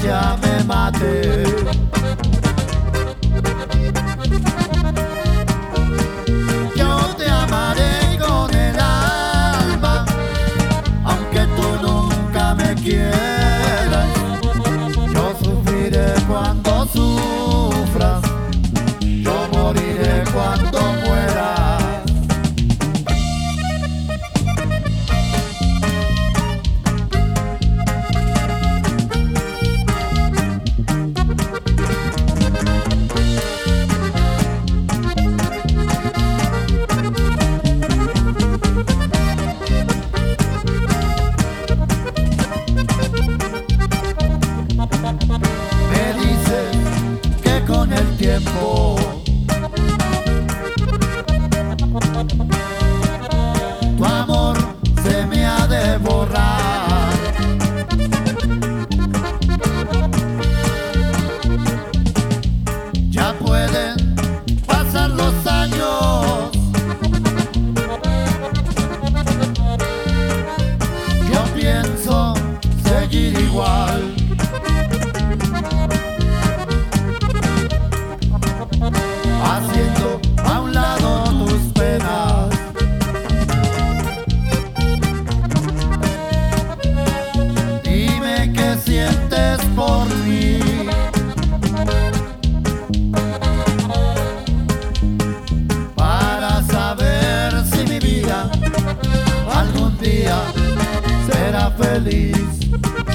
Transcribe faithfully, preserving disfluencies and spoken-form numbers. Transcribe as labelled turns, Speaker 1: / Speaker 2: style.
Speaker 1: nostalgia me mate. Yo te amaré con el alma, aunque tú nunca me quieras. Yo sufriré cuando sufras, yo moriré cuando mueras. Me dices que con el tiempo tu amor se me ha de borrar. Ya pueden pasar los años, yo pienso seguir igual. Haciendo a un lado tus penas. Dime qué sientes por mí. Para saber si mi vida algún día será feliz.